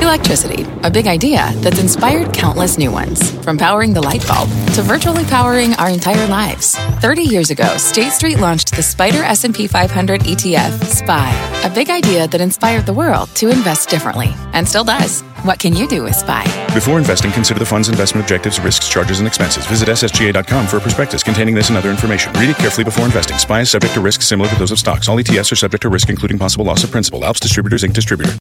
Electricity, a big idea that's inspired countless new ones. From powering the light bulb to virtually powering our entire lives. 30 years ago, State Street launched the SPDR S&P 500 ETF, SPY. A big idea that inspired the world to invest differently. And still does. What can you do with SPY? Before investing, consider the fund's investment objectives, risks, charges, and expenses. Visit ssga.com for a prospectus containing this and other information. Read it carefully before investing. SPY is subject to risks similar to those of stocks. All ETFs are subject to risk, including possible loss of principal. Alps Distributors, Inc. Distributor.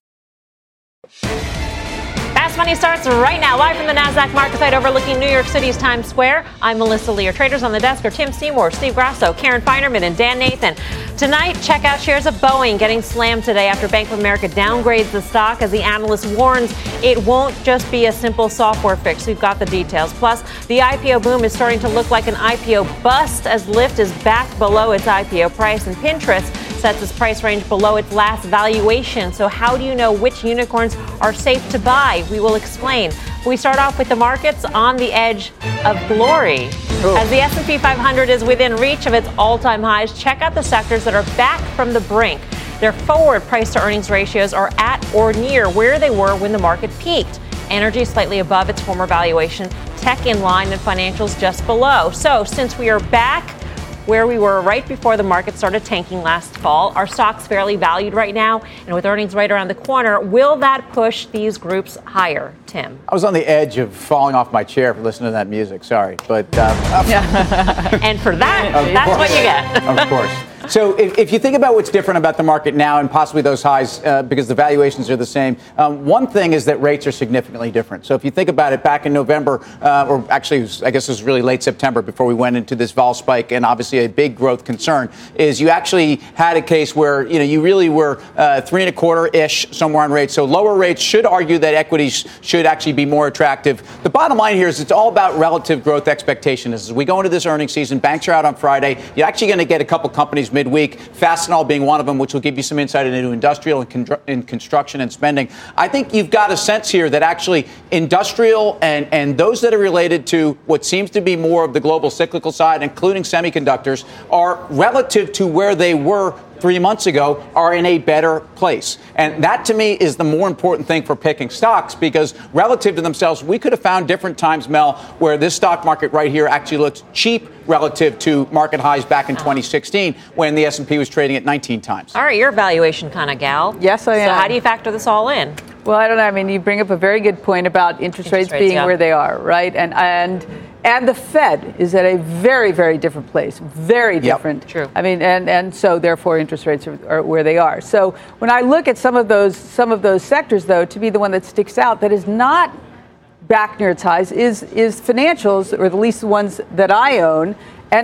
Fast Money starts right now, live from the NASDAQ market site overlooking New York City's Times Square. I'm Melissa Lee. Our traders on the desk are Tim Seymour, Steve Grasso, Karen Feinerman, and Dan Nathan. Tonight, check out shares of Boeing getting slammed today after Bank of America downgrades the stock as the analyst warns it won't just be a simple software fix. We've got the details. Plus, the IPO boom is starting to look like an IPO bust as Lyft is back below its IPO price, and Pinterest sets its price range below its last valuation. So how do you know which unicorns are safe to buy? We will explain. We start off with the markets on the edge of glory. As the S&P 500 is within reach of its all-time highs, check out the sectors that are back from the brink. Their forward price-to-earnings ratios are at or near where they were when the market peaked. Energy slightly above its former valuation, tech in line, and financials just below. So since we are back where we were right before the market started tanking last fall, our stock's fairly valued right now, and with earnings right around the corner, will that push these groups higher, Tim? I was on the edge of falling off my chair for listening to that music, sorry. But and for that, that's what you get. Of course. So if you think about what's different about the market now and possibly those highs, because the valuations are the same, one thing is that rates are significantly different. So if you think about it, back in November, or actually, I guess it was really late September before we went into this vol spike, and obviously a big growth concern, is you actually had a case where, you really were 3.25-ish somewhere on rates. So lower rates should argue that equities should actually be more attractive. The bottom line here is it's all about relative growth expectations. As we go into this earnings season, banks are out on Friday. You're actually going to get a couple companies midweek, Fastenal being one of them, which will give you some insight into industrial and construction and spending. I think you've got a sense here that actually industrial and those that are related to what seems to be more of the global cyclical side, including semiconductors, are relative to where they were 3 months ago, are in a better place. And that, to me, is the more important thing for picking stocks, because relative to themselves, we could have found different times, Mel, where this stock market right here actually looks cheap relative to market highs back in 2016 when the S&P was trading at 19 times. All right, you're a valuation kind of gal. Yes, I am. So how do you factor this all in? Well, I don't know. I mean, you bring up a very good point about interest rates being where they are, right? And the Fed is at a very, very different place. Very different. True. I mean, and so therefore interest rates are where they are. So when I look at some of those sectors, though, to be the one that sticks out that is not back near its highs is financials, or at least the ones that I own. And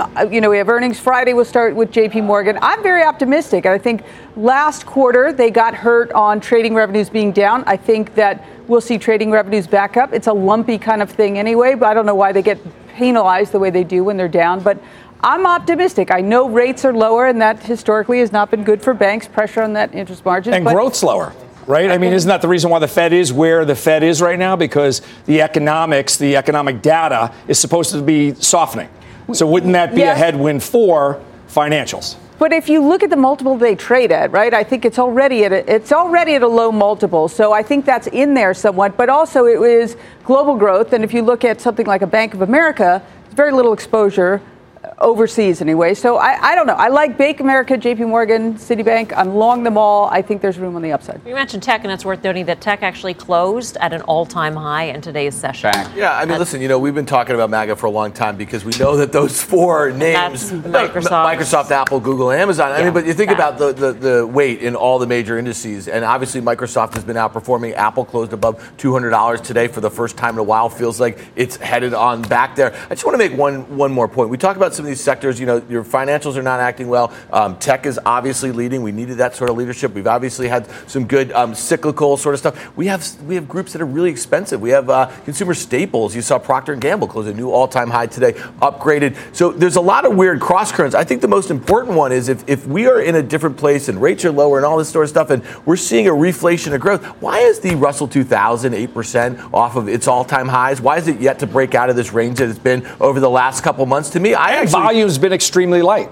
we have earnings Friday. We'll start with JP Morgan. I'm very optimistic. I think last quarter they got hurt on trading revenues being down. I think that we'll see trading revenues back up. It's a lumpy kind of thing anyway, but I don't know why they get penalized the way they do when they're down. But I'm optimistic. I know rates are lower, and that historically has not been good for banks, pressure on that interest margin. And growth's lower. Right? I mean, isn't that the reason why the Fed is where the Fed is right now? Because the economic data is supposed to be softening. So wouldn't that be a headwind for financials? But if you look at the multiple they trade at, right, I think it's already at a low multiple. So I think that's in there somewhat. But also it is global growth. And if you look at something like a Bank of America, very little exposure overseas anyway. So I don't know. I like Bank of America, JP Morgan, Citibank. I'm long them all. I think there's room on the upside. You mentioned tech, and it's worth noting that tech actually closed at an all-time high in today's session. Yeah, I mean, listen, we've been talking about MAGA for a long time because we know that those four names, Microsoft, Apple, Google, Amazon. I mean, but you think about the weight in all the major indices, and obviously Microsoft has been outperforming. Apple closed above $200 today for the first time in a while. Feels like it's headed on back there. I just want to make one more point. We talk about some of these sectors, your financials are not acting well. Tech is obviously leading. We needed that sort of leadership. We've obviously had some good cyclical sort of stuff. We have groups that are really expensive. We have consumer staples. You saw Procter & Gamble close a new all-time high today, upgraded. So there's a lot of weird cross currents. I think the most important one is if we are in a different place and rates are lower and all this sort of stuff, and we're seeing a reflation of growth, why is the Russell 2000 8% off of its all-time highs? Why is it yet to break out of this range that it's been over the last couple months? To me, I actually volume's been extremely light.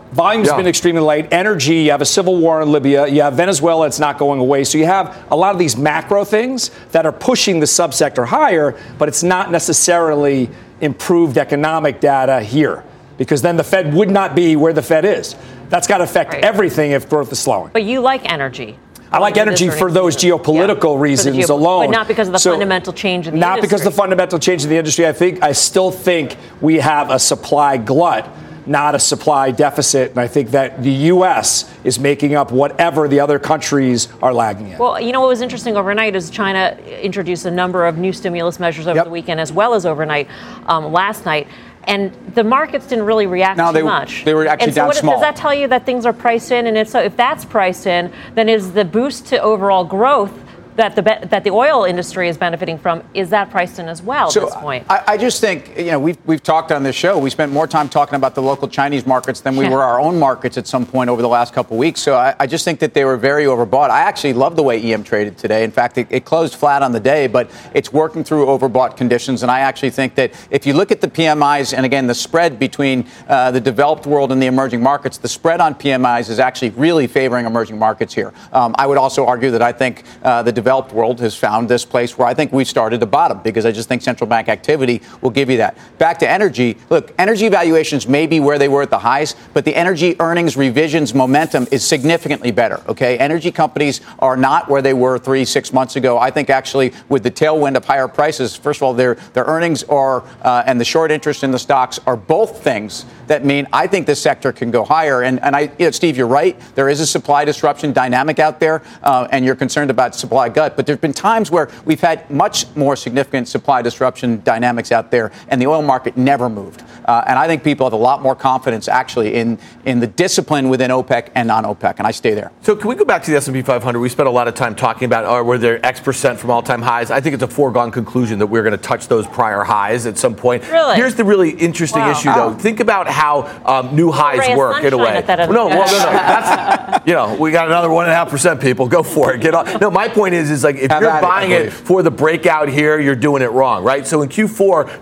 Energy, you have a civil war in Libya, you have Venezuela, it's not going away. So you have a lot of these macro things that are pushing the subsector higher, but it's not necessarily improved economic data here, because then the Fed would not be where the Fed is. That's got to affect everything if growth is slowing. But you like energy. I like energy for those geopolitical reasons alone. But not because of the fundamental change in the industry. Not because of the fundamental change in the industry. I still think we have a supply glut, not a supply deficit. And I think that the U.S. is making up whatever the other countries are lagging in. Well, you know what was interesting overnight is China introduced a number of new stimulus measures over the weekend as well as overnight last night. And the markets didn't really react too much. They were actually down small. Does that tell you that things are priced in? And if that's priced in, then is the boost to overall growth that the oil industry is benefiting from, is that priced in as well at this point? I just think, we've talked on this show. We spent more time talking about the local Chinese markets than we were our own markets at some point over the last couple of weeks. So I just think that they were very overbought. I actually love the way EM traded today. In fact, it closed flat on the day, but it's working through overbought conditions. And I actually think that if you look at the PMIs, and again, the spread between the developed world and the emerging markets, the spread on PMIs is actually really favoring emerging markets here. I would also argue that I think the developed world has found this place where I think we've started to bottom, because I just think central bank activity will give you that. Back to energy. Look, energy valuations may be where they were at the highs, but the energy earnings revisions momentum is significantly better. Okay, energy companies are not where they were 3-6 months ago. I think actually with the tailwind of higher prices, first of all, their earnings are and the short interest in the stocks are both things that mean I think this sector can go higher. And Steve, you're right. There is a supply disruption dynamic out there, and you're concerned about supply gut. But there's been times where we've had much more significant supply disruption dynamics out there, and the oil market never moved. And I think people have a lot more confidence actually in the discipline within OPEC and non-OPEC, and I stay there. So can we go back to the S&P 500? We spent a lot of time talking about were there X% from all-time highs. I think it's a foregone conclusion that we're going to touch those prior highs at some point. Really? Here's the really interesting issue, though. Think about how new highs work in a way. No. That's, we got another 1.5% people. Go for it. Get on. No, my point is like if you're buying it for the breakout here, you're doing it wrong, right? So in Q4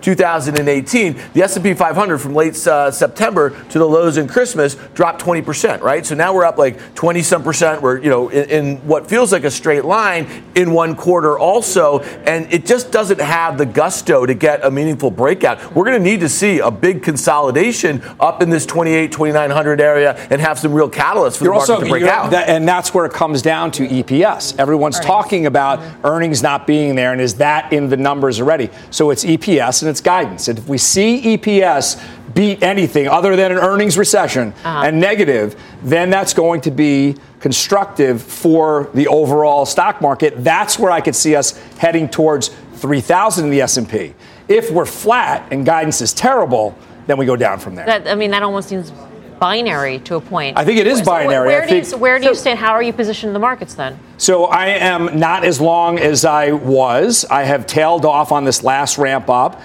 2018, the S&P 500 from late September to the lows in Christmas dropped 20%, right? So now we're up like 20-some%. We're, in what feels like a straight line in one quarter also, and it just doesn't have the gusto to get a meaningful breakout. We're going to need to see a big consolidation up in this 2,900 area and have some real catalysts for the market to break out. And that's where it comes down to EPS. Everyone's talking about earnings not being there, and is that in the numbers already? So it's EPS and it's guidance. And if we see EPS beat anything other than an earnings recession and negative, then that's going to be constructive for the overall stock market. That's where I could see us heading towards 3,000 in the S&P. If we're flat and guidance is terrible, then we go down from there. That almost seems binary to a point. I think it is binary. Where do you stand? How are you positioned in the markets then? So I am not as long as I was. I have tailed off on this last ramp up.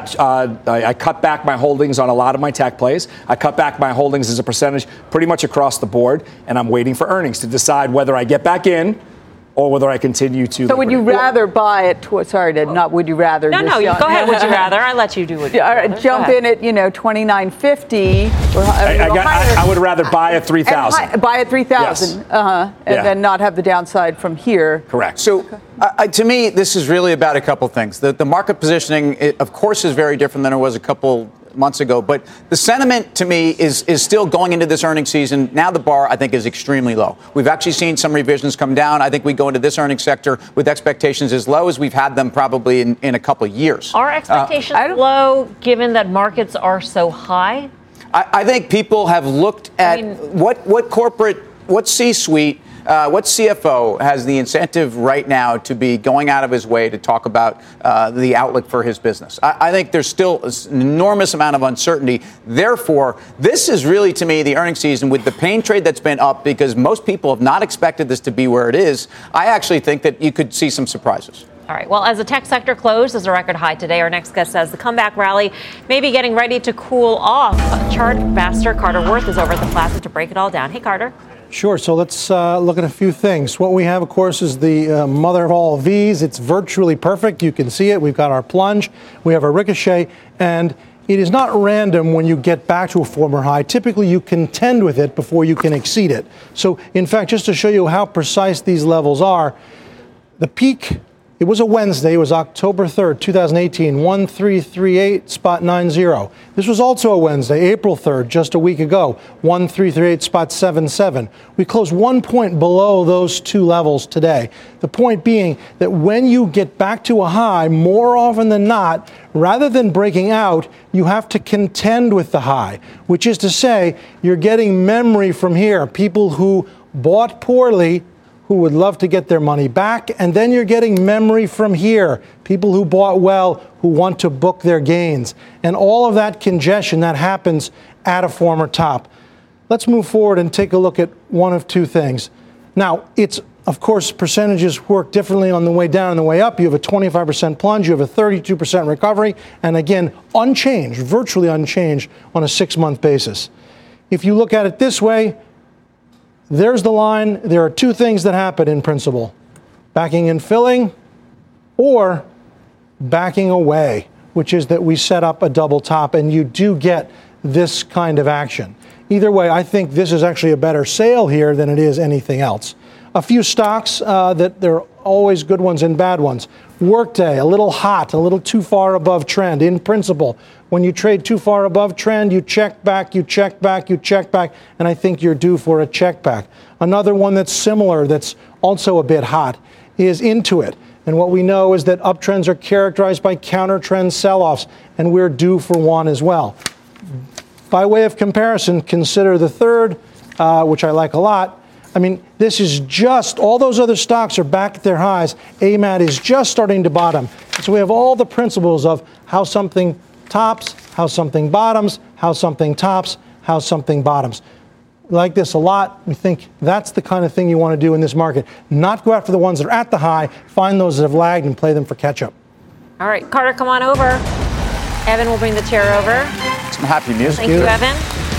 I cut back my holdings on a lot of my tech plays. I cut back my holdings as a percentage pretty much across the board, and I'm waiting for earnings to decide whether I get back in or whether I continue to. So would you rather buy it? Would you rather? No, go ahead. Would you rather? I let you do it. All right, jump in at 29.50. I would rather buy at 3,000. Buy at 3,000. Yes. And then not have the downside from here. Correct. So to me, this is really about a couple things. The market positioning, of course, is very different than it was a couple months ago, but the sentiment to me is still going into this earnings season. Now the bar, I think, is extremely low. We've actually seen some revisions come down. I think we go into this earnings sector with expectations as low as we've had them probably in a couple of years. Are expectations low given that markets are so high? I think people have looked at what C-suite, what CFO has the incentive right now to be going out of his way to talk about the outlook for his business? I think there's still an enormous amount of uncertainty. Therefore, this is really, to me, the earnings season with the pain trade that's been up because most people have not expected this to be where it is. I actually think that you could see some surprises. All right. Well, as the tech sector closed as a record high today, our next guest says the comeback rally may be getting ready to cool off. Chart master Carter Worth is over at the Plaza to break it all down. Hey, Carter. Sure. So let's look at a few things. What we have, of course, is the mother of all V's. It's virtually perfect. You can see it. We've got our plunge. We have our ricochet. And it is not random when you get back to a former high. Typically, you contend with it before you can exceed it. So, in fact, just to show you how precise these levels are, the peak, it was a Wednesday, it was October 3rd, 2018, 1338.90. This was also a Wednesday, April 3rd, just a week ago, 1338.77. We closed 1 point below those two levels today. The point being that when you get back to a high, more often than not, rather than breaking out, you have to contend with the high, which is to say, you're getting memory from here. People who bought poorly, who would love to get their money back, and then you're getting memory from here, people who bought well, who want to book their gains. And all of that congestion, that happens at a former top. Let's move forward and take a look at one of two things. Now, it's, of course, percentages work differently on the way down and the way up. You have a 25% plunge, you have a 32% recovery, and again, unchanged, virtually unchanged on a 6-month basis. If you look at it this way, there's the line. There are two things that happen in principle: backing and filling or backing away, which is that we set up a double top and you do get this kind of action. Either way, I think this is actually a better sale here than it is anything else. A few stocks that there are always good ones and bad ones. Workday, a little hot, a little too far above trend. In principle, when you trade too far above trend, you check back, you check back, you check back, and I think you're due for a check back. Another one that's similar, that's also a bit hot, is Intuit. And what we know is that uptrends are characterized by counter-trend sell-offs, and we're due for one as well. By way of comparison, consider the third, which I like a lot. I mean, this is just, all those other stocks are back at their highs. AMAT is just starting to bottom. So we have all the principles of how something tops, how something bottoms, how something tops, how something bottoms. We like this a lot. We think that's the kind of thing you want to do in this market. Not go after the ones that are at the high, find those that have lagged and play them for catch-up. All right, Carter, come on over. Evan will bring the chair over. Some happy music. Thank you, Evan.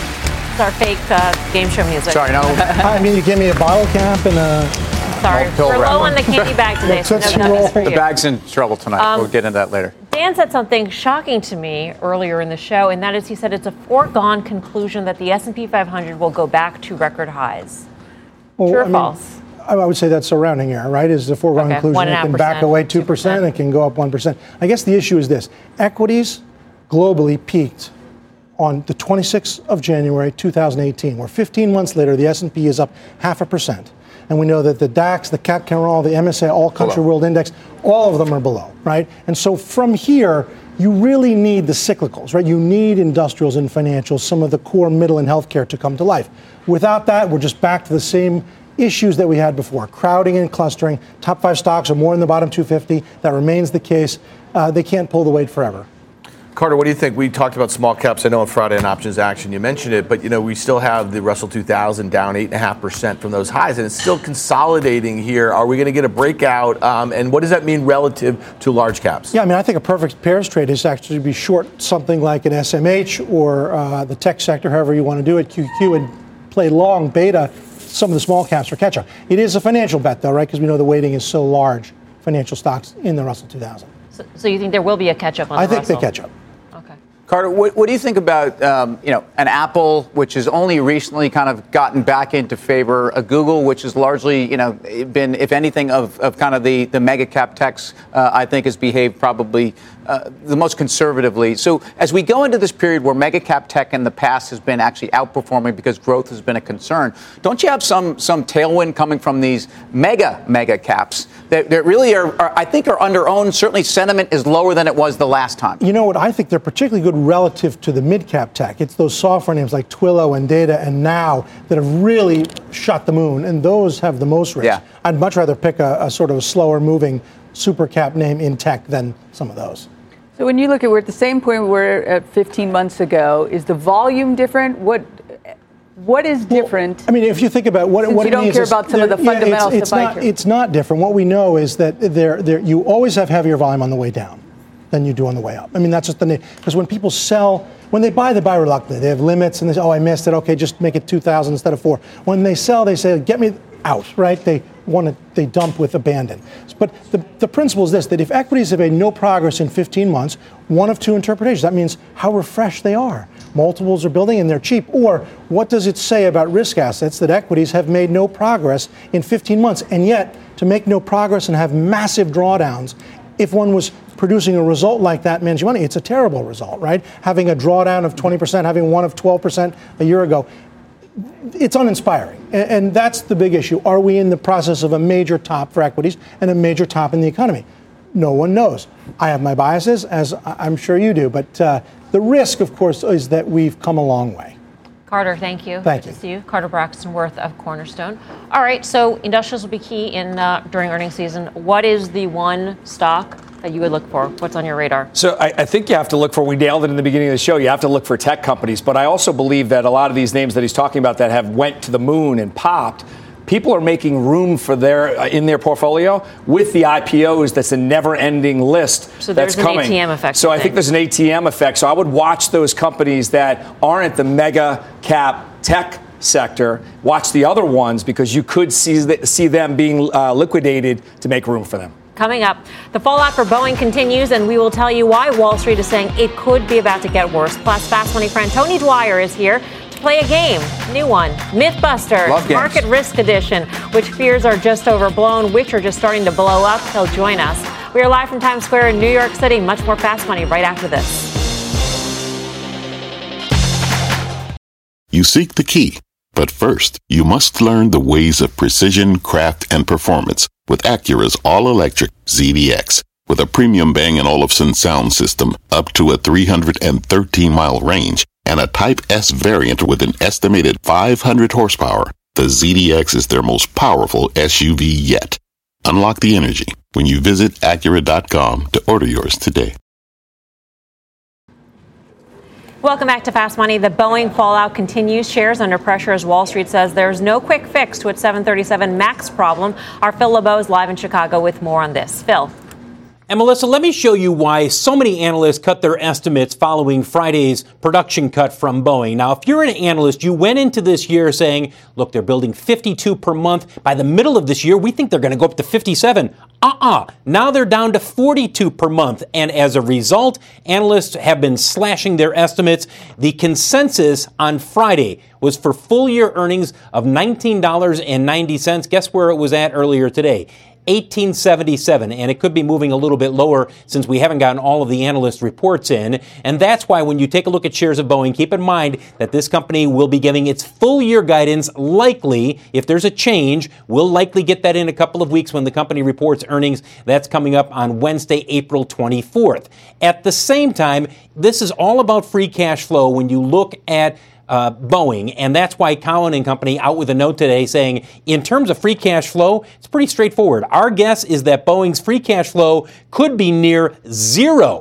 Our fake game show music. Sorry, no. I mean, you gave me a bottle cap and a... Sorry, we're low on the candy bag today. So no, the bag's in trouble tonight. We'll get into that later. Dan said something shocking to me earlier in the show, and that is he said it's a foregone conclusion that the S&P 500 will go back to record highs. Well, True or false? I would say that's a rounding error, right? Is the foregone conclusion. It can back away 2%, it can go up 1%. I guess the issue is this. Equities globally peaked on the 26th of January, 2018, where 15 months later, the S&P is up 0.5%. And we know that the DAX, the CAC Cameron, the MSCI All Country World Index, all of them are below, right? And so from here, you really need the cyclicals, right? You need industrials and financials, some of the core middle and healthcare to come to life. Without that, we're just back to the same issues that we had before. Crowding and clustering. Top 5 stocks are more in the bottom 250. That remains the case. They can't pull the weight forever. Carter, what do you think? We talked about small caps, I know, on Friday in Options Action. You mentioned it, but, we still have the Russell 2000 down 8.5% from those highs, and it's still consolidating here. Are we going to get a breakout? And what does that mean relative to large caps? Yeah, I mean, I think a perfect pairs trade is actually to be short something like an SMH or the tech sector, however you want to do it, QQ, and play long beta some of the small caps for catch-up. It is a financial bet, though, right? Because we know the weighting is so large, financial stocks in the Russell 2000. So you think there will be a catch-up on the Russell? I think they catch up. Carter, what do you think about an Apple, which has only recently kind of gotten back into favor, a Google, which has largely been, if anything, of kind of the mega cap techs, I think has behaved probably the most conservatively. So as we go into this period where mega cap tech in the past has been actually outperforming because growth has been a concern, don't you have some tailwind coming from these mega caps that really are I think are under own? Certainly sentiment is lower than it was the last time. You know what? I think they're particularly good relative to the mid-cap tech. It's those software names like Twilio and Data and Now that have really shot the moon, and those have the most risk. Yeah. I'd much rather pick a sort of slower moving super cap name in tech than some of those. So when you look at, we're at the same point we were at 15 months ago. Is the volume different? What is different? Well, I mean, if you think about what it means, you don't care about some of the fundamentals. It's not different. What we know is that you always have heavier volume on the way down than you do on the way up. I mean, that's just because when people sell, when they buy reluctantly. They have limits and they say, oh, I missed it. Okay, just make it 2,000 instead of 4. When they sell, they say, get me out, right? They one that they dump with abandon. But the principle is this, that if equities have made no progress in 15 months, one of two interpretations. That means how refreshed they are. Multiples are building and they're cheap. Or what does it say about risk assets that equities have made no progress in 15 months? And yet, to make no progress and have massive drawdowns, if one was producing a result like that managing money, it's a terrible result, right? Having a drawdown of 20%, having one of 12% a year ago, it's uninspiring. And that's the big issue. Are we in the process of a major top for equities and a major top in the economy? No one knows. I have my biases, as I'm sure you do, but the risk, of course, is that we've come a long way. Carter, thank you. Thank you. Good to see you. Carter Braxton Worth of Cornerstone. All right, so industrials will be key in during earnings season. What is the one stock that you would look for? What's on your radar? So I think you have to look for, we nailed it in the beginning of the show, you have to look for tech companies. But I also believe that a lot of these names that he's talking about that have went to the moon and popped, people are making room for in their portfolio with the IPOs. That's a never-ending list so that's coming. An ATM effect. So I think there's an ATM effect. So I would watch those companies that aren't the mega cap tech sector. Watch the other ones because you could see them being liquidated to make room for them. Coming up, the fallout for Boeing continues, and we will tell you why Wall Street is saying it could be about to get worse. Plus, Fast Money friend Tony Dwyer is here to play a game. New one, Mythbusters, Market Risk Edition, which fears are just overblown, which are just starting to blow up. He'll join us. We are live from Times Square in New York City. Much more Fast Money right after this. You seek the key, but first, you must learn the ways of precision, craft, and performance with Acura's all-electric ZDX. With a premium Bang & Olufsen sound system up to a 313-mile range and a Type S variant with an estimated 500 horsepower, the ZDX is their most powerful SUV yet. Unlock the energy when you visit Acura.com to order yours today. Welcome back to Fast Money. The Boeing fallout continues. Shares under pressure as Wall Street says there's no quick fix to its 737 MAX problem. Our Phil LeBeau is live in Chicago with more on this. Phil. And Melissa, let me show you why so many analysts cut their estimates following Friday's production cut from Boeing. Now, if you're an analyst, you went into this year saying, look, they're building 52 per month. By the middle of this year, we think they're going to go up to 57. Now they're down to 42 per month. And as a result, analysts have been slashing their estimates. The consensus on Friday was for full year earnings of $19.90. Guess where it was at earlier today? $18.77, and it could be moving a little bit lower since we haven't gotten all of the analyst reports in. And that's why when you take a look at shares of Boeing, keep in mind that this company will be giving its full year guidance likely. If there's a change, we'll likely get that in a couple of weeks when the company reports earnings. That's coming up on Wednesday, April 24th. At the same time, this is all about free cash flow when you look at Boeing, and that's why Cowen and Company out with a note today saying, in terms of free cash flow, it's pretty straightforward. Our guess is that Boeing's free cash flow could be near zero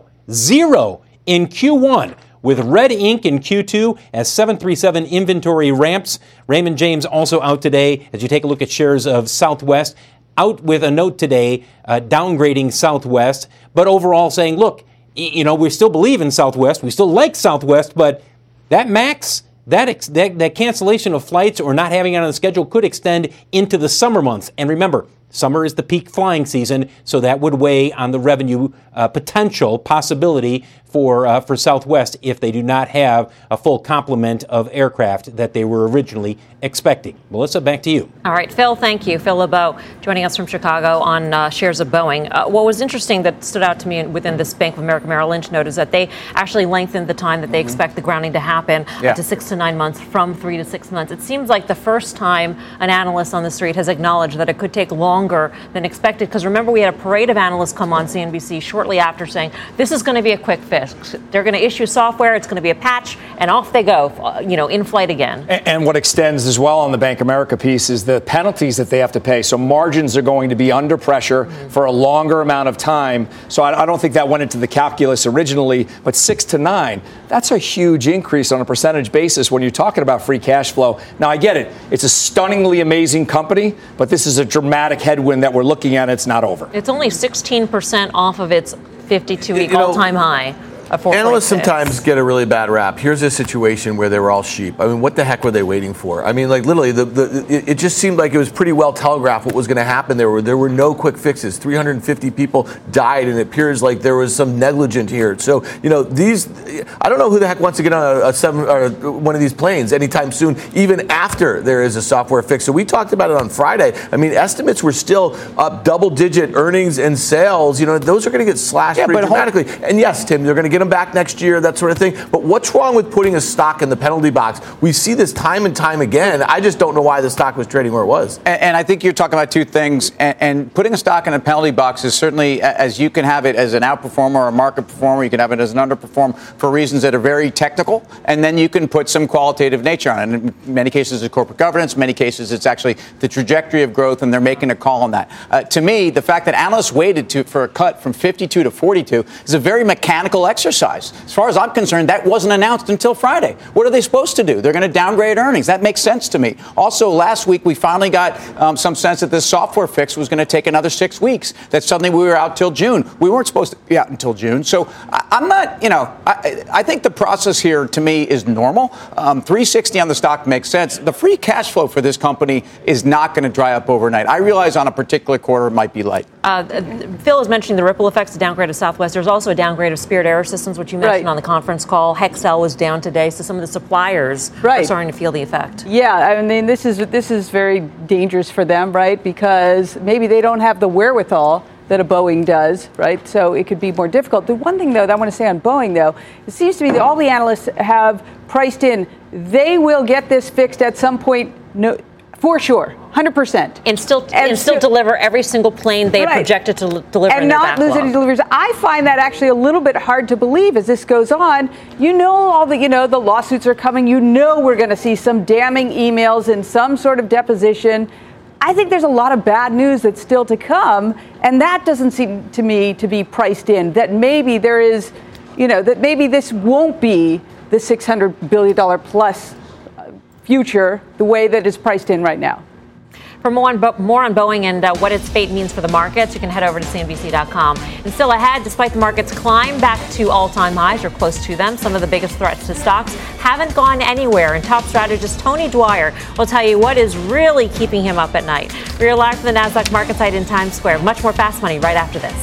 in Q1, with red ink in Q2 as 737 inventory ramps. Raymond James also out today as you take a look at shares of Southwest, out with a note today downgrading Southwest, but overall saying, look, we still believe in Southwest, we still like Southwest, but that MAX, that cancellation of flights or not having it on the schedule could extend into the summer months. And remember, summer is the peak flying season, so that would weigh on the revenue possibility for Southwest if they do not have a full complement of aircraft that they were originally expecting. Melissa, back to you. All right, Phil, thank you. Phil LeBeau joining us from Chicago on shares of Boeing. What was interesting that stood out to me within this Bank of America Merrill Lynch note is that they actually lengthened the time that they expect the grounding to happen to 6 to 9 months from 3 to 6 months. It seems like the first time an analyst on the street has acknowledged that it could take longer than expected, because remember we had a parade of analysts come on CNBC shortly after saying this is going to be a quick fix. They're going to issue software, it's going to be a patch, and off they go, in flight again. And what extends as well on the Bank of America piece is the penalties that they have to pay. So margins are going to be under pressure for a longer amount of time. So I don't think that went into the calculus originally, but 6 to 9, that's a huge increase on a percentage basis when you're talking about free cash flow. Now, I get it. It's a stunningly amazing company, but this is a dramatic headwind that we're looking at. It's not over. It's only 16% off of its 52-week all-time high. a 4.6. Analysts sometimes get a really bad rap. Here's a situation where they were all sheep. I mean, what the heck were they waiting for? I mean, like literally, it just seemed like it was pretty well telegraphed what was going to happen. There were no quick fixes. 350 people died, and it appears like there was some negligence here. So, I don't know who the heck wants to get on one of these planes anytime soon, even after there is a software fix. So we talked about it on Friday. I mean, estimates were still up double-digit earnings and sales. Those are going to get slashed pretty dramatically. And yes, Tim, they're going to get them back next year, that sort of thing. But what's wrong with putting a stock in the penalty box? We see this time and time again. I just don't know why the stock was trading where it was. And I think you're talking about two things. And putting a stock in a penalty box is certainly, as you can have it as an outperformer or a market performer, you can have it as an underperformer for reasons that are very technical. And then you can put some qualitative nature on it. In many cases, it's corporate governance. In many cases, it's actually the trajectory of growth, and they're making a call on that. To me, the fact that analysts waited for a cut from 52 to 42 is a very mechanical exercise. As far as I'm concerned, that wasn't announced until Friday. What are they supposed to do? They're going to downgrade earnings. That makes sense to me. Also, last week, we finally got some sense that this software fix was going to take another 6 weeks, that suddenly we were out till June. We weren't supposed to be out until June. So I'm not, I think the process here, to me, is normal. 360 on the stock makes sense. The free cash flow for this company is not going to dry up overnight. I realize on a particular quarter it might be light. Phil is mentioning the ripple effects, the downgrade of Southwest. There's also a downgrade of Spirit AeroSystems, which you mentioned on the conference call. Hexcel was down today, so some of the suppliers are starting to feel the effect. Yeah, I mean, this is very dangerous for them, right? Because maybe they don't have the wherewithal that a Boeing does, right? So it could be more difficult. The one thing, though, that I want to say on Boeing, though, it seems to me that all the analysts have priced in, they will get this fixed at some point, for sure, 100%. And still deliver every single plane they projected to deliver and in their not backlog. lose any deliveries. I find that actually a little bit hard to believe as this goes on. The lawsuits are coming. We're going to see some damning emails and some sort of deposition. I think there's a lot of bad news that's still to come, and that doesn't seem to me to be priced in. That maybe there is, that maybe this won't be the $600 billion plus future the way that it's priced in right now. For more on Boeing and what its fate means for the markets, you can head over to CNBC.com. And still ahead, despite the market's climb back to all-time highs or close to them, some of the biggest threats to stocks haven't gone anywhere. And top strategist Tony Dwyer will tell you what is really keeping him up at night. We are live from the NASDAQ market site in Times Square. Much more Fast Money right after this.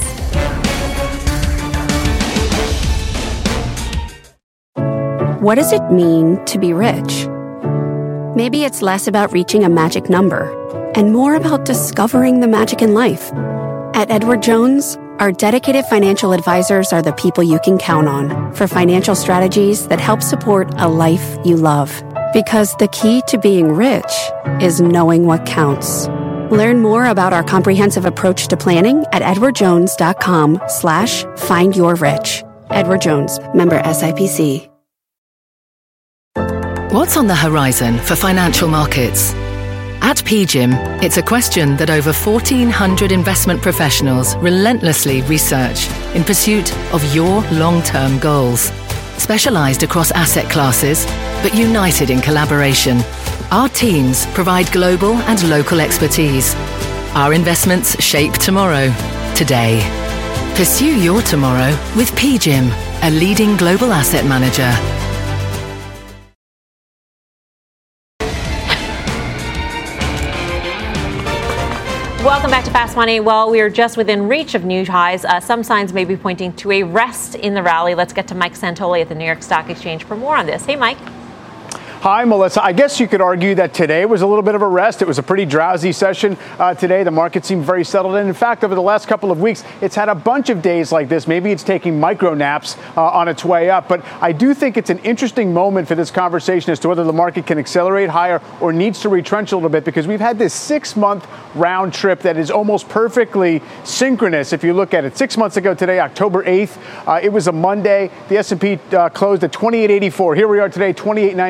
What does it mean to be rich? Maybe it's less about reaching a magic number and more about discovering the magic in life. At Edward Jones, our dedicated financial advisors are the people you can count on for financial strategies that help support a life you love. Because the key to being rich is knowing what counts. Learn more about our comprehensive approach to planning at edwardjones.com/findyourrich. Edward Jones, member SIPC. What's on the horizon for financial markets? At PGIM, it's a question that over 1,400 investment professionals relentlessly research in pursuit of your long-term goals. Specialized across asset classes, but united in collaboration, our teams provide global and local expertise. Our investments shape tomorrow, today. Pursue your tomorrow with PGIM, a leading global asset manager. Welcome back to Fast Money. Well, we are just within reach of new highs. Some signs may be pointing to a rest in the rally. Let's get to Mike Santoli at the New York Stock Exchange for more on this. Hey, Mike. Hi, Melissa. I guess you could argue that today was a little bit of a rest. It was a pretty drowsy session today. The market seemed very settled. And in fact, over the last couple of weeks, it's had a bunch of days like this. Maybe it's taking micro naps on its way up. But I do think it's an interesting moment for this conversation as to whether the market can accelerate higher or needs to retrench a little bit, because we've had this 6-month round trip that is almost perfectly synchronous. If you look at it 6 months ago today, October 8th, it was a Monday. The S&P closed at 2884. Here we are today, 2895.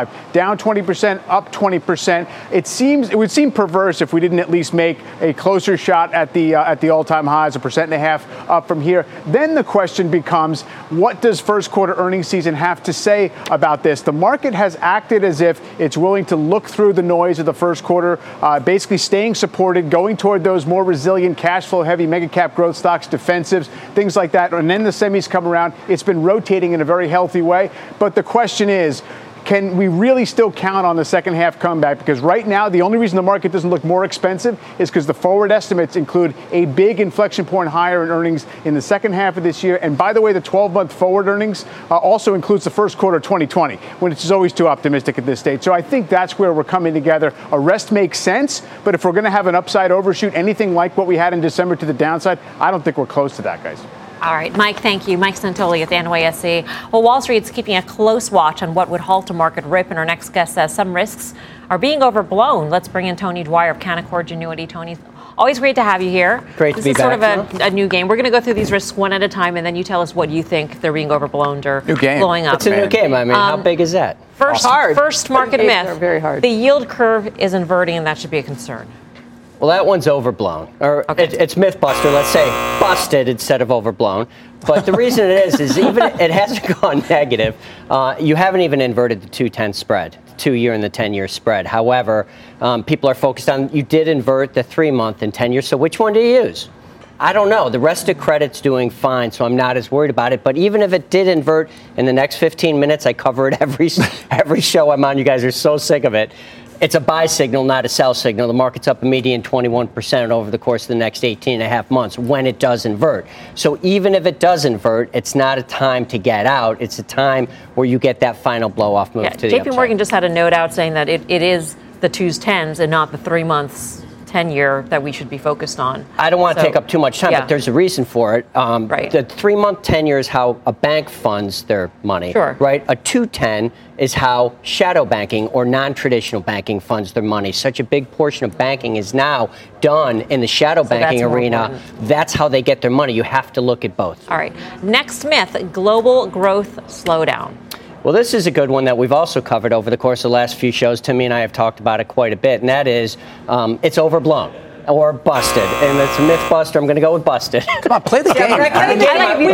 down 20%, up 20%. It would seem perverse if we didn't at least make a closer shot at the all-time highs, 1.5% up from here. Then the question becomes, what does first quarter earnings season have to say about this? The market has acted as if it's willing to look through the noise of the first quarter, basically staying supported, going toward those more resilient, cash flow heavy, mega cap growth stocks, defensives, things like that. And then the semis come around. It's been rotating in a very healthy way. But the question is, can we really still count on the second half comeback? Because right now, the only reason the market doesn't look more expensive is because the forward estimates include a big inflection point higher in earnings in the second half of this year. And by the way, the 12-month forward earnings also includes the first quarter of 2020, which is always too optimistic at this stage. So I think that's where we're coming together. A rest makes sense, but if we're going to have an upside overshoot, anything like what we had in December to the downside, I don't think we're close to that, guys. All right, Mike, thank you. Mike Santoli at the NYSE. Well, Wall Street's keeping a close watch on what would halt a market rip, and our next guest says some risks are being overblown. Let's bring in Tony Dwyer of Canaccord Genuity. Tony, always great to have you here. Great to be back. This is sort of a new game. We're going to go through these risks one at a time, and then you tell us what you think they're being overblown or blowing up. It's a new game. I mean, how big is that? First market myth. Very hard. The yield curve is inverting, and that should be a concern. Well, that one's overblown. Or it's Mythbuster, let's say busted instead of overblown. But the reason it is even it hasn't gone negative. You haven't even inverted the 2-10 spread, the 2-year and the 10-year spread. However, people are focused on, you did invert the 3-month and 10-year, so which one do you use? I don't know. The rest of credit's doing fine, so I'm not as worried about it. But even if it did invert in the next 15 minutes, I cover it every show I'm on. You guys are so sick of it. It's a buy signal, not a sell signal. The market's up a median 21% over the course of the next 18 and a half months when it does invert. So even if it does invert, it's not a time to get out. It's a time where you get that final blow-off move to the upside. JP Morgan just had a note out saying that it is the 2s, 10s and not the 3 months, 10-year that we should be focused on. I don't want to take up too much time, but there's a reason for it. Right. The 3-month 10-year is how a bank funds their money. Sure. Right? A 2-10 is how shadow banking or non-traditional banking funds their money. Such a big portion of banking is now done in the shadow banking arena. That's how they get their money. You have to look at both. All right. Next myth, global growth slowdown. Well, this is a good one that we've also covered over the course of the last few shows. Timmy and I have talked about it quite a bit, and that is it's overblown or busted. And it's a myth buster. I'm going to go with busted. Come on, play the game. We play this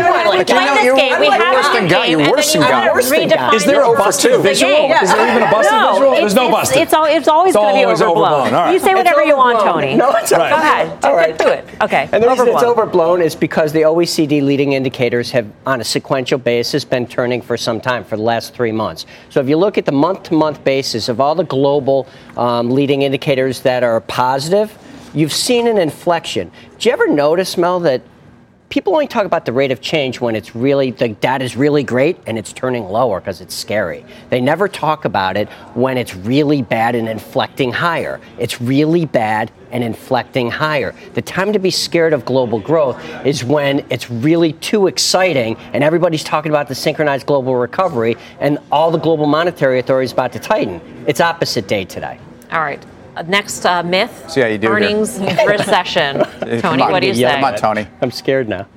game. We have worse than guy. You're worse than guy. Is there a busted visual? Is there even a busted visual? There's no busted. It's always going to be overblown. Right. You say whatever you want, Tony. No, it's right. Go ahead. All right. Do it. Okay. And the reason it's overblown is because the OECD leading indicators have, on a sequential basis, been turning for some time, for the last 3 months. So if you look at the month-to-month basis of all the global leading indicators that are positive, you've seen an inflection. Did you ever notice, Mel, that people only talk about the rate of change when it's really, the data's really great and it's turning lower because it's scary. They never talk about it when it's really bad and inflecting higher. It's really bad and inflecting higher. The time to be scared of global growth is when it's really too exciting and everybody's talking about the synchronized global recovery and all the global monetary authority is about to tighten. It's opposite day today. All right. Next myth, see how you do earnings recession. Tony, what do you say? Come on, Tony. I'm scared now.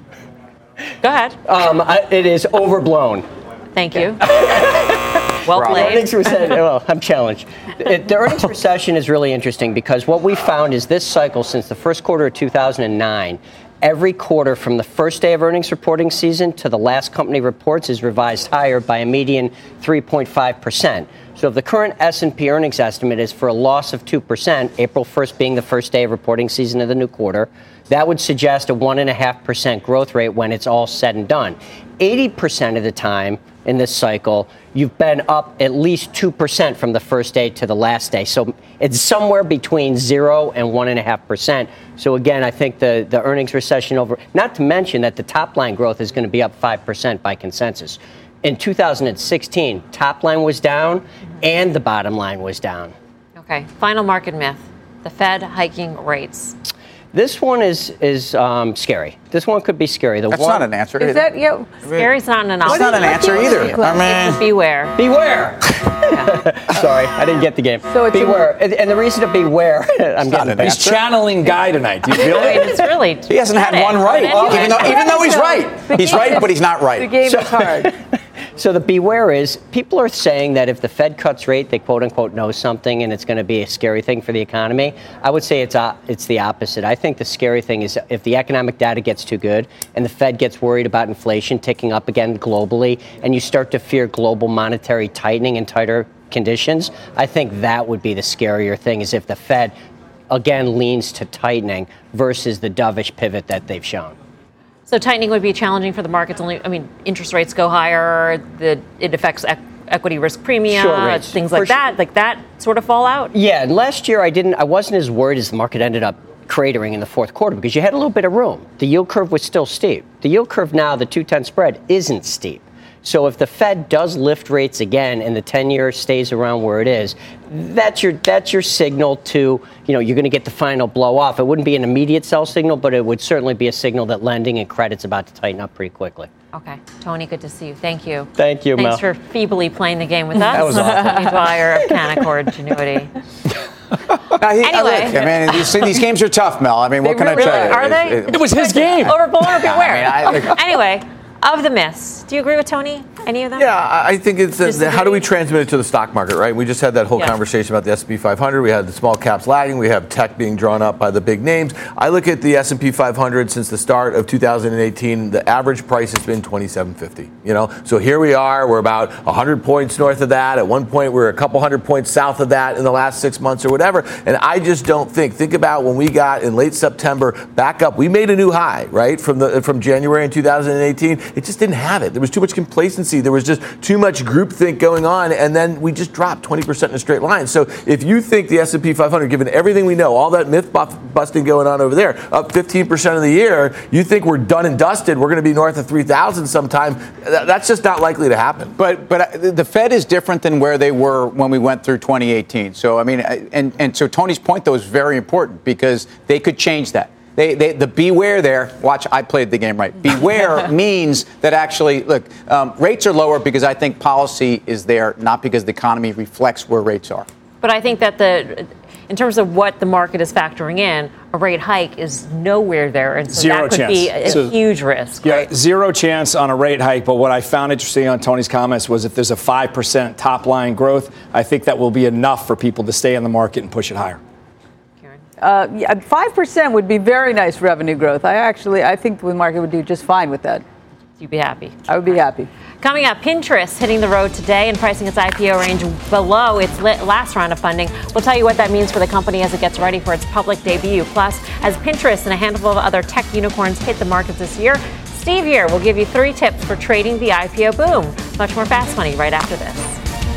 Go ahead. It is overblown. Thank you. Well played. Earnings recession, well, I'm challenged. The earnings recession is really interesting because what we found is this cycle since the first quarter of 2009, every quarter from the first day of earnings reporting season to the last company reports is revised higher by a median 3.5%. So if the current S&P earnings estimate is for a loss of 2%, April 1st being the first day of reporting season of the new quarter, that would suggest a 1.5% growth rate when it's all said and done. 80% of the time in this cycle, you've been up at least 2% from the first day to the last day. So it's somewhere between 0 and 1.5%. So again, I think the earnings recession over, not to mention that the top line growth is going to be up 5% by consensus. In 2016, top line was down and the bottom line was down. Okay. Final market myth. The Fed hiking rates. This one is scary. This one could be scary. That's not an answer. Is that you? Scary's not an answer. It's not an answer either. I mean, beware. Beware. Sorry, I didn't get the game. So it's beware. And the reason to beware, I'm getting He's channeling Guy tonight. Do you feel it? It's really. He hasn't had one right, even though he's right. He's right, but he's not right. The game is hard. So the beware is people are saying that if the Fed cuts rate, they quote unquote know something and it's going to be a scary thing for the economy. I would say it's the opposite. I think the scary thing is if the economic data gets too good and the Fed gets worried about inflation ticking up again globally and you start to fear global monetary tightening and tighter conditions, I think that would be the scarier thing, is if the Fed again leans to tightening versus the dovish pivot that they've shown. So tightening would be challenging for the markets. Interest rates go higher. It affects equity risk premium, things like that. Like that sort of fall out. Yeah, and last year I wasn't as worried as the market ended up cratering in the fourth quarter because you had a little bit of room. The yield curve was still steep. The yield curve now, the 2-10 spread, isn't steep. So if the Fed does lift rates again and the 10-year stays around where it is, that's your signal to, you're going to get the final blow off. It wouldn't be an immediate sell signal, but it would certainly be a signal that lending and credit's about to tighten up pretty quickly. Okay. Tony, good to see you. Thank you. Thank you, Thanks Mel. for feebly playing the game with us. That was awesome. Tony Dwyer of Canaccord Genuity. Anyway. These games are tough, Mel. What can I tell you? Are they? It was his game. Overblown or beware. Anyway. Of the myths, do you agree with Tony? Any of them? Yeah, I think it's how do we transmit it to the stock market, right? We just had that whole conversation about the S&P 500. We had the small caps lagging. We have tech being drawn up by the big names. I look at the S&P 500 since the start of 2018. The average price has been $27.50. So here we are. We're about 100 points north of that. At one point, we're a couple hundred points south of that in the last 6 months or whatever. And I just don't think about when we got in late September back up. We made a new high, right, from January in 2018. It just didn't have it. There was too much complacency. There was just too much groupthink going on, and then we just dropped 20% in a straight line. So if you think the S&P 500, given everything we know, all that myth busting going on over there, up 15% of the year, you think we're done and dusted, we're going to be north of 3,000 sometime. That's just not likely to happen. But the Fed is different than where they were when we went through 2018. So, and so Tony's point, though, is very important because they could change that. The beware there, watch, I played the game right. Beware means that actually, look, rates are lower because I think policy is there, not because the economy reflects where rates are. But I think that in terms of what the market is factoring in, a rate hike is nowhere there. And so that could be a huge risk. Yeah, right? Zero chance on a rate hike. But what I found interesting on Tony's comments was if there's a 5% top line growth, I think that will be enough for people to stay in the market and push it higher. 5% would be very nice revenue growth. I think the market would do just fine with that. You'd be happy. I would be happy. Coming up, Pinterest hitting the road today and pricing its IPO range below its last round of funding. We'll tell you what that means for the company as it gets ready for its public debut. Plus, as Pinterest and a handful of other tech unicorns hit the markets this year, Steve here will give you 3 tips for trading the IPO boom. Much more Fast Money right after this.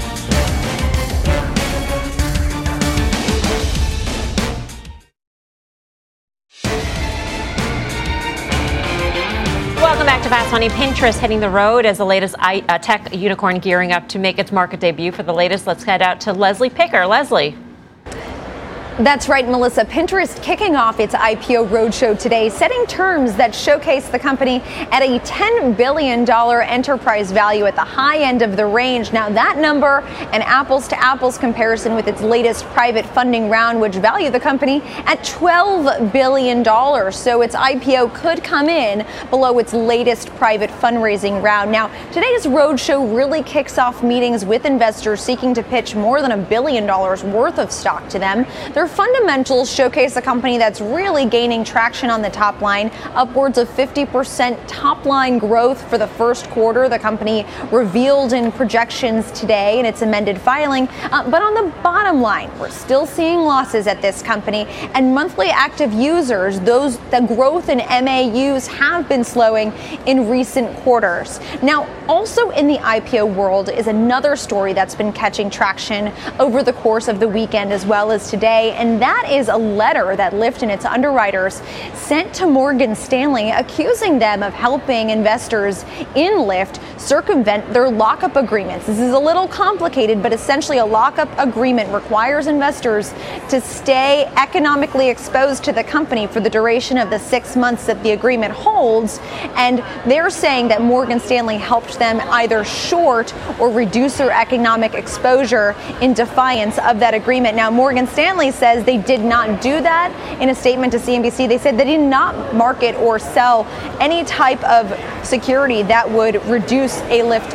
Welcome back to Fast Money. Pinterest hitting the road as the latest tech unicorn gearing up to make its market debut. For the latest, let's head out to Leslie Picker. Leslie. That's right, Melissa. Pinterest kicking off its IPO roadshow today, setting terms that showcase the company at a $10 billion enterprise value at the high end of the range. Now, that number, an apples-to-apples comparison with its latest private funding round, which valued the company at $12 billion. So its IPO could come in below its latest private fundraising round. Now, today's roadshow really kicks off meetings with investors seeking to pitch more than $1 billion worth of stock to them. Their fundamentals showcase a company that's really gaining traction on the top line, upwards of 50% top line growth for the first quarter. The company revealed in projections today in its amended filing. But on the bottom line, we're still seeing losses at this company, and monthly active users, the growth in MAUs have been slowing in recent quarters. Now, also in the IPO world is another story that's been catching traction over the course of the weekend as well as today. And that is a letter that Lyft and its underwriters sent to Morgan Stanley accusing them of helping investors in Lyft circumvent their lockup agreements. This is a little complicated, but essentially a lockup agreement requires investors to stay economically exposed to the company for the duration of the 6 months that the agreement holds. And they're saying that Morgan Stanley helped them either short or reduce their economic exposure in defiance of that agreement. Now, Morgan Stanley says they did not do that. In a statement to CNBC, they said they did not market or sell any type of security that would reduce a Lyft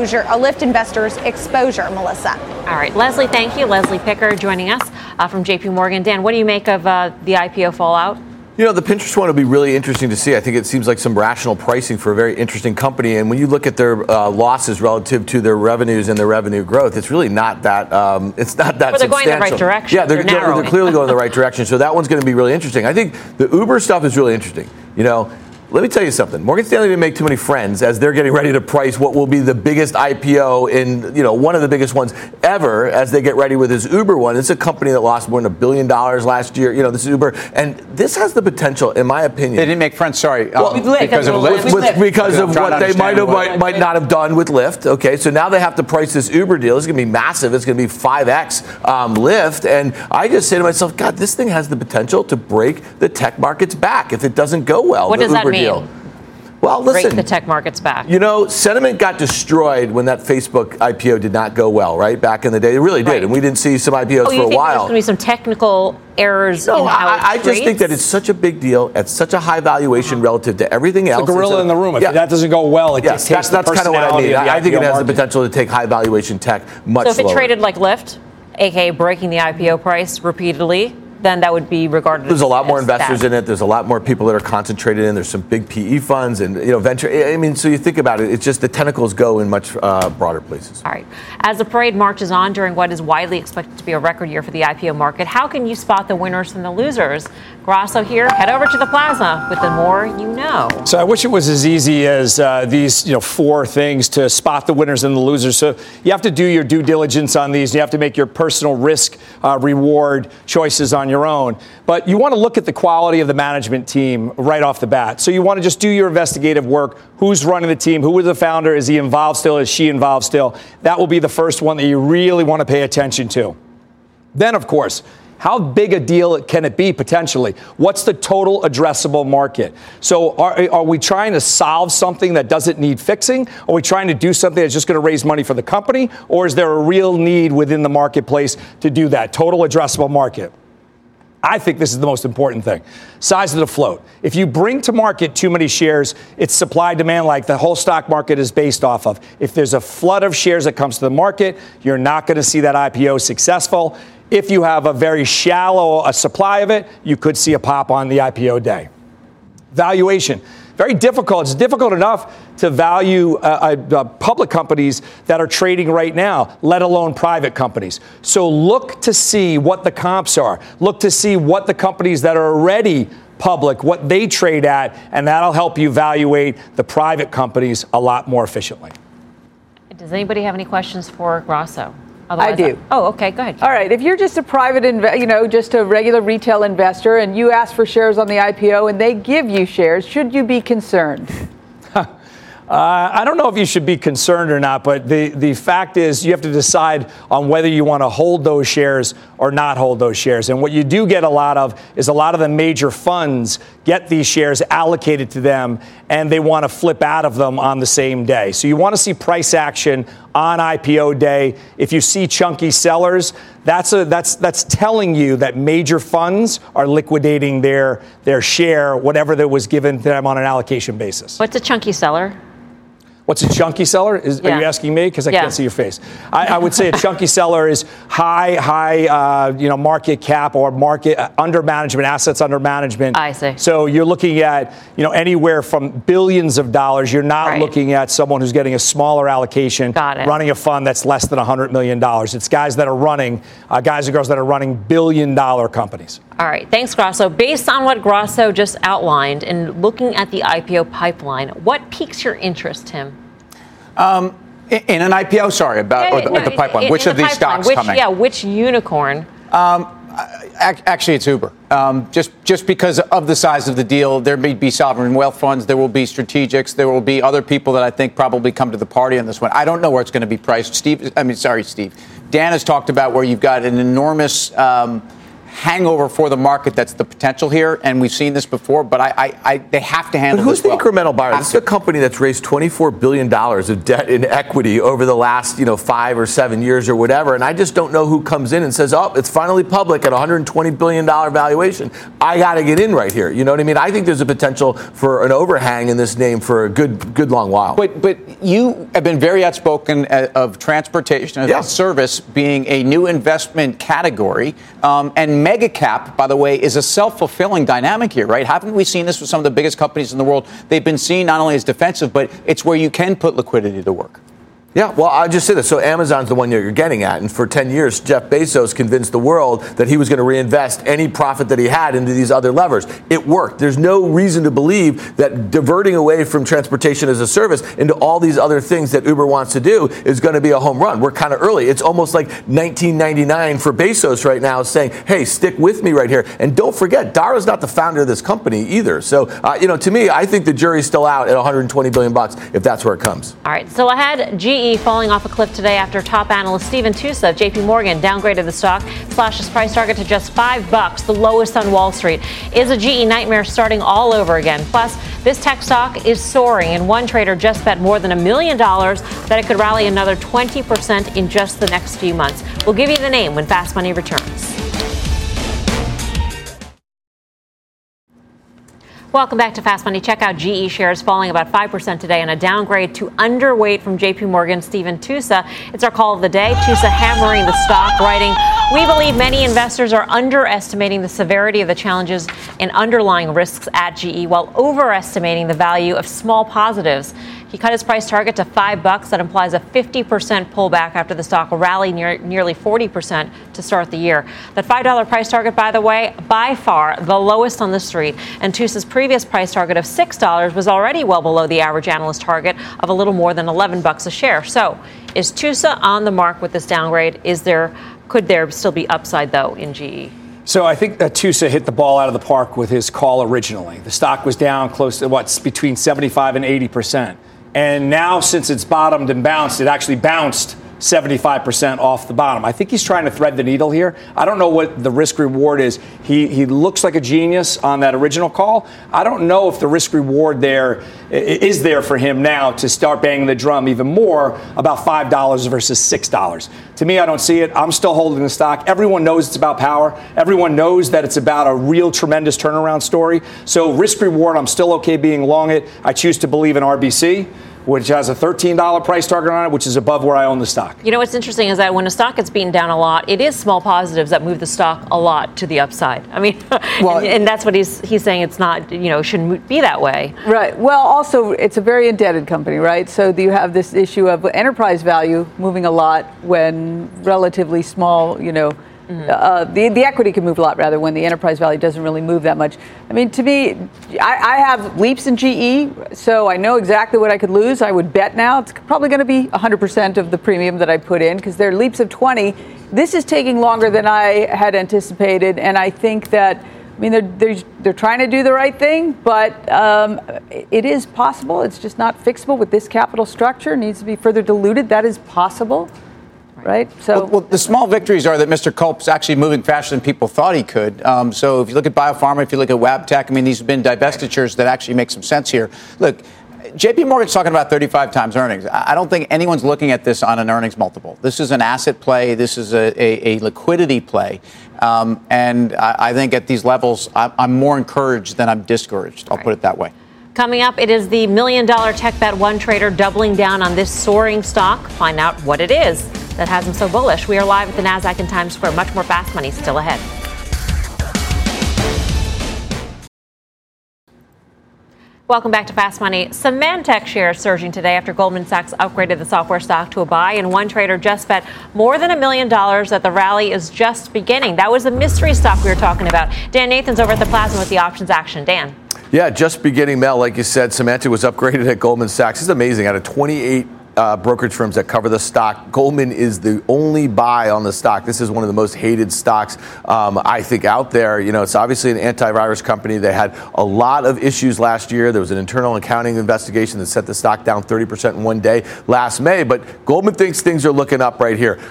investor's exposure, Melissa. All right, Leslie, thank you. Leslie Picker joining us from JP Morgan. Dan, what do you make of the IPO fallout? You know, the Pinterest one will be really interesting to see. I think it seems like some rational pricing for a very interesting company. And when you look at their losses relative to their revenues and their revenue growth, it's really not that. It's not that. But they're going in the right direction. Yeah, they're clearly going in the right direction. So that one's going to be really interesting. I think the Uber stuff is really interesting. You know, let me tell you something. Morgan Stanley didn't make too many friends as they're getting ready to price what will be the biggest IPO in, one of the biggest ones ever as they get ready with this Uber one. It's a company that lost more than $1 billion last year. This is Uber. And this has the potential, in my opinion. They didn't make friends, sorry. Because of Lyft. Because of what they might not have done with Lyft. Okay, so now they have to price this Uber deal. It's going to be massive. It's going to be 5x Lyft. And I just say to myself, God, this thing has the potential to break the tech markets back if it doesn't go well. What does that mean? Well, listen. Break the tech markets back. Sentiment got destroyed when that Facebook IPO did not go well, right? Back in the day. It really did. And we didn't see some IPOs for a while. There's going to be some technical errors in how I just think that it's such a big deal at such a high valuation relative to everything else. It's a gorilla in the room. If that doesn't go well, it takes that's kind of what I mean. I think it has the potential to take high valuation tech much slower. So if it traded like Lyft, aka breaking the IPO price repeatedly, then that would be regarded There's a lot more investors in it. There's a lot more people that are concentrated in. There's some big PE funds and venture. I mean, so you think about it, it's just the tentacles go in much broader places. All right. As the parade marches on during what is widely expected to be a record year for the IPO market, how can you spot the winners from the losers? Grasso here. Head over to the plaza with the more you know. So I wish it was as easy as these 4 things to spot the winners and the losers. So you have to do your due diligence on these. You have to make your personal risk reward choices on your own. But you want to look at the quality of the management team right off the bat. So you want to just do your investigative work. Who's running the team? Who is the founder? Is he involved still? Is she involved still? That will be the first one that you really want to pay attention to. Then, of course, how big a deal can it be potentially? What's the total addressable market? So are we trying to solve something that doesn't need fixing? Are we trying to do something that's just going to raise money for the company? Or is there a real need within the marketplace to do that? Total addressable market. I think this is the most important thing. Size of the float. If you bring to market too many shares, it's supply demand like the whole stock market is based off of. If there's a flood of shares that comes to the market, you're not going to see that IPO successful. If you have a very shallow supply of it, you could see a pop on the IPO day. Valuation. Very difficult. It's difficult enough to value public companies that are trading right now, let alone private companies. So look to see what the comps are. Look to see what the companies that are already public, what they trade at, and that'll help you evaluate the private companies a lot more efficiently. Does anybody have any questions for Grasso? I do. Oh, okay, go ahead. All right. If you're just a private, just a regular retail investor and you ask for shares on the IPO and they give you shares, should you be concerned? I don't know if you should be concerned or not, but the fact is you have to decide on whether you want to hold those shares or not hold those shares. And what you do get a lot of is a lot of the major funds get these shares allocated to them and they want to flip out of them on the same day. So you want to see price action on IPO day. If you see chunky sellers, that's telling you that major funds are liquidating their share, whatever that was given to them on an allocation basis. What's a chunky seller? What's a chunky seller? Are you asking me? Because I can't see your face. I would say a chunky seller is high, market cap or market under management, assets under management. I see. So you're looking at, anywhere from billions of dollars. You're not looking at someone who's getting a smaller allocation, running a fund that's less than $100 million. It's guys that are running, guys and girls that are running billion-dollar companies. All right. Thanks, Grasso. Based on what Grasso just outlined and looking at the IPO pipeline, what piques your interest, Tim? In an IPO, sorry, the pipeline. Which of these stocks coming? Yeah, which unicorn? Actually, it's Uber. Just because of the size of the deal, there may be sovereign wealth funds, there will be strategics, there will be other people that I think probably come to the party on this one. I don't know where it's going to be priced. Steve. Dan has talked about where you've got an enormous hangover for the market that's the potential here, and we've seen this before, but they have to handle this well. Who's the incremental buyer? This is a company that's raised $24 billion of debt in equity over the last 5 or 7 years or whatever, and I just don't know who comes in and says, oh, it's finally public at $120 billion valuation. I got to get in right here. You know what I mean? I think there's a potential for an overhang in this name for a good long while. But you have been very outspoken of transportation as a service being a new investment category, and mega cap, by the way, is a self-fulfilling dynamic here, right? Haven't we seen this with some of the biggest companies in the world? They've been seen not only as defensive, but it's where you can put liquidity to work. Yeah, well, I'll just say this. So Amazon's the one you're getting at. And for 10 years, Jeff Bezos convinced the world that he was going to reinvest any profit that he had into these other levers. It worked. There's no reason to believe that diverting away from transportation as a service into all these other things that Uber wants to do is going to be a home run. We're kind of early. It's almost like 1999 for Bezos right now, saying, hey, stick with me right here. And don't forget, Dara's not the founder of this company either. So, to me, I think the jury's still out at $120 billion if that's where it comes. All right, so ahead, GE falling off a cliff today after top analyst Stephen Tusa of JP Morgan downgraded the stock, slashed its price target to just $5, the lowest on Wall Street. Is a GE nightmare starting all over again? Plus, this tech stock is soaring, and one trader just bet more than $1 million that it could rally another 20% in just the next few months. We'll give you the name when Fast Money returns. Welcome back to Fast Money. Check out GE shares falling about 5% today on a downgrade to underweight from JP Morgan Stephen Tusa. It's our call of the day. Tusa hammering the stock, writing, we believe many investors are underestimating the severity of the challenges and underlying risks at GE while overestimating the value of small positives. He cut his price target to $5. That implies a 50% pullback after the stock rallied nearly 40% to start the year. That $5 price target, by the way, by far the lowest on the street. And Tusa's previous price target of $6 was already well below the average analyst target of a little more than $11 a share. So is Tusa on the mark with this downgrade? Could there still be upside, though, in GE? So I think that Tusa hit the ball out of the park with his call originally. The stock was down close to between 75 and 80%. And now, since it's bottomed and bounced, it actually bounced 75% off the bottom. I think he's trying to thread the needle here. I don't know what the risk reward is. He looks like a genius on that original call. I don't know if the risk reward there is there for him now to start banging the drum even more about $5 versus $6. To me, I don't see it. I'm still holding the stock. Everyone knows it's about power. Everyone knows that it's about a real tremendous turnaround story. So risk reward, I'm still okay being long it. I choose to believe in RBC, which has a $13 price target on it, which is above where I own the stock. You know what's interesting is that when a stock gets beaten down a lot, it is small positives that move the stock a lot to the upside. I mean, and that's what he's saying. It's not, shouldn't be that way. Right. Well, also, it's a very indebted company, right? So you have this issue of enterprise value moving a lot when relatively small, the equity can move a lot rather when the enterprise value doesn't really move that much. I mean, to me, I have leaps in GE, so I know exactly what I could lose. I would bet now it's probably going to be 100% of the premium that I put in because they're leaps of 20. This is taking longer than I had anticipated, and I think that, they're trying to do the right thing, but it is possible. It's just not fixable with this capital structure. It needs to be further diluted. That is possible. Right. So well, the small victories are that Mr. Culp's actually moving faster than people thought he could. So if you look at biopharma, if you look at Wabtec, these have been divestitures that actually make some sense here. Look, JP Morgan's talking about 35 times earnings. I don't think anyone's looking at this on an earnings multiple. This is an asset play. This is a liquidity play. And I think at these levels, I'm more encouraged than I'm discouraged. I'll put it that way. Coming up, it is the $1 million tech bet one trader doubling down on this soaring stock. Find out what it is that has him so bullish. We are live at the NASDAQ in Times Square. Much more Fast Money still ahead. Welcome back to Fast Money. Symantec shares surging today after Goldman Sachs upgraded the software stock to a buy, and one trader just bet more than $1 million that the rally is just beginning. That was the mystery stock we were talking about. Dan Nathan's over at the Plasma with the options action. Dan. Yeah, just beginning, Mel. Like you said, Symantec was upgraded at Goldman Sachs. This is amazing. Out of 28 brokerage firms that cover the stock, Goldman is the only buy on the stock. This is one of the most hated stocks, I think, out there. It's obviously an antivirus company. They had a lot of issues last year. There was an internal accounting investigation that set the stock down 30% in one day last May. But Goldman thinks things are looking up right here.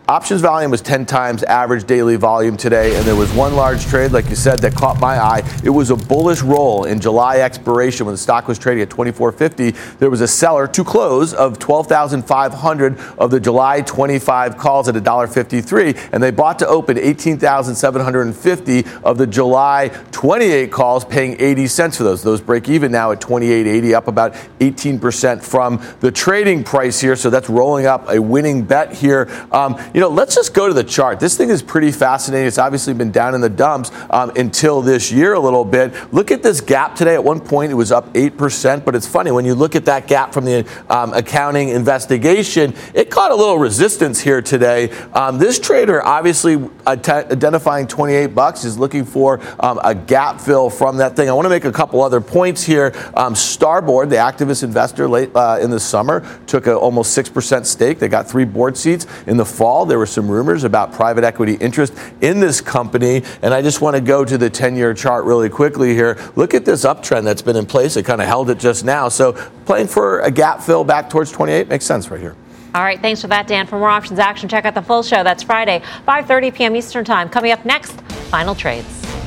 Options volume was 10 times average daily volume today, and there was one large trade, like you said, that caught my eye. It was a bullish roll in July expiration when the stock was trading at $24.50. There was a seller to close of 12,500 of the July 25 calls at $1.53, and they bought to open 18,750 of the July 28 calls, paying 80 cents for those. Those break even now at $28.80, up about 18% from the trading price here. So that's rolling up a winning bet here. Let's just go to the chart. This thing is pretty fascinating. It's obviously been down in the dumps until this year a little bit. Look at this gap today. At one point, it was up 8%, but it's funny when you look at that gap from the accounting investigation, it caught a little resistance here today. This trader, obviously identifying $28, is looking for a gap fill from that thing. I want to make a couple other points here. Starboard, the activist investor late in the summer, took an almost 6% stake. They got 3 board seats. In the fall, there were some rumors about private equity interest in this company, and I just want to go to the 10-year chart really quickly here. Look at this uptrend that's been in place. It kind of held it just now. So playing for a gap fill back towards 28 makes sense right here. All right, thanks for that, Dan. For more options action, check out the full show. That's Friday, 5:30 p.m. Eastern Time. Coming up next, final trades.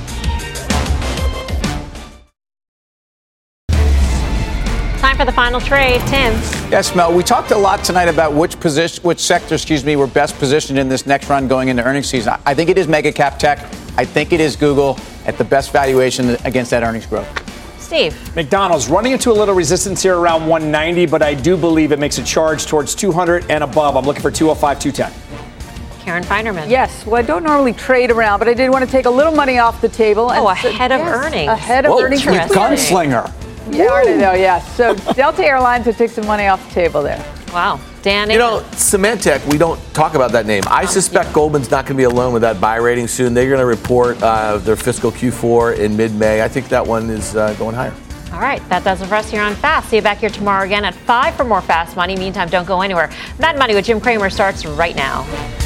Time for the final trade. Tim. Yes, Mel. We talked a lot tonight about which sector, were best positioned in this next run going into earnings season. I think it is mega cap tech. I think it is Google at the best valuation against that earnings growth. Steve. McDonald's running into a little resistance here around 190, but I do believe it makes a charge towards 200 and above. I'm looking for 205, 210. Karen Feinerman. Yes. Well, I don't normally trade around, but I did want to take a little money off the table. Ahead of earnings. Ahead of earnings. Gunslinger. Yeah, I already know, yeah. So Delta Airlines would take some money off the table there. Wow. Dan, Symantec, we don't talk about that name. I suspect Goldman's not going to be alone with that buy rating soon. They're going to report their fiscal Q4 in mid-May. I think that one is going higher. All right, that does it for us here on Fast. See you back here tomorrow again at 5 for more Fast Money. Meantime, don't go anywhere. Mad Money with Jim Cramer starts right now.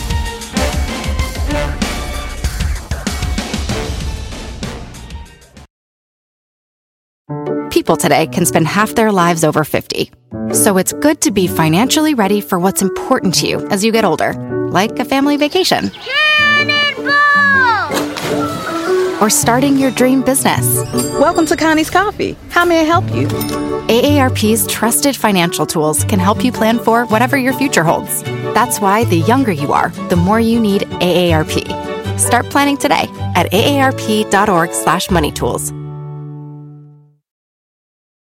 People today can spend half their lives over 50. So it's good to be financially ready for what's important to you as you get older, like a family vacation. Or starting your dream business. Welcome to Connie's Coffee. How may I help you? AARP's trusted financial tools can help you plan for whatever your future holds. That's why the younger you are, the more you need AARP. Start planning today at aarp.org/moneytools.